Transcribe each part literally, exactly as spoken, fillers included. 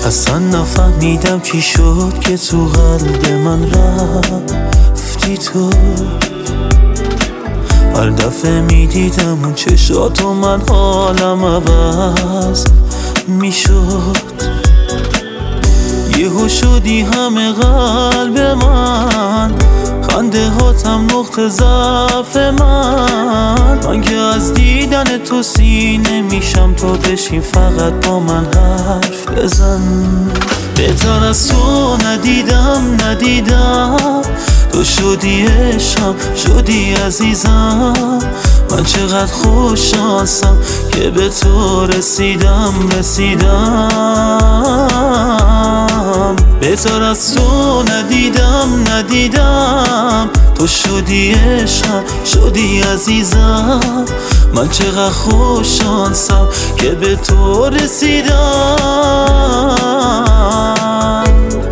اصلا نفهمیدم چی شد که تو قلب من رفتی تو. هر دفعه میدیدم اون چشاتو من حالم عوض میشد. یهو شدی همه قلب من، خنده هاتم نقطه ضعف من. من که از دیدن تو سینه میشم، تو بشین فقط با من حرف بزن. بهتر از تو ندیدم ندیدم، تو شدی عشقم شدی عزیزم. من چقدر خوششانسم که به تو رسیدم رسیدم. بهتر از تو ندیدم ندیدم، تو شدی عشقم شدی عزیزم. من چقدر خوششانسم که به تو رسیدم.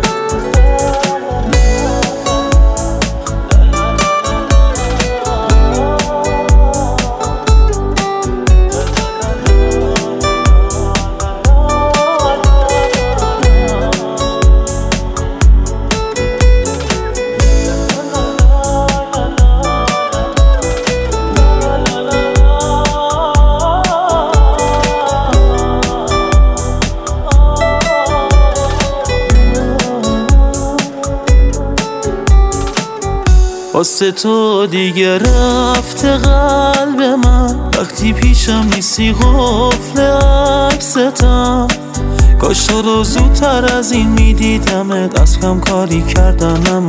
واسه تو دیگه رفته قلب من، وقتی پیشم نیستی قفل عکستم. کاش تو رو زودتر از این میدیدمت، از کم کاری کردنم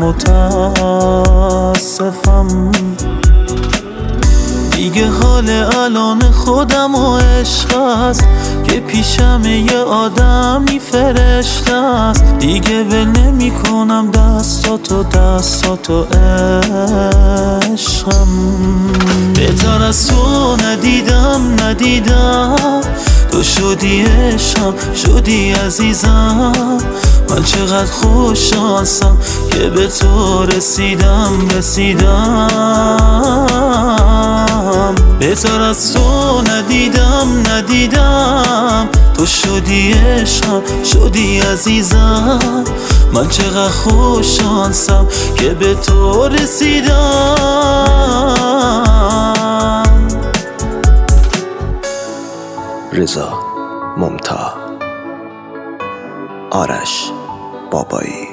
متاسفم. دیگه حال الان خودم و عشق است که پیشم یه آدمی فرشته است. دیگه ول نمی کنم دستاتو دستاتو عشقم. بهتر از تو ندیدم ندیدم، تو شدی عشقم شدی عزیزم. من چقدر خوششانسم که به تو رسیدم رسیدم. بهتر از تو ندیدم ندیدم، تو شدی عشقم شدی عزیزم. من چقدر خوششانسم که به تو رسیدم. رضا ممتا، آرش بابایی.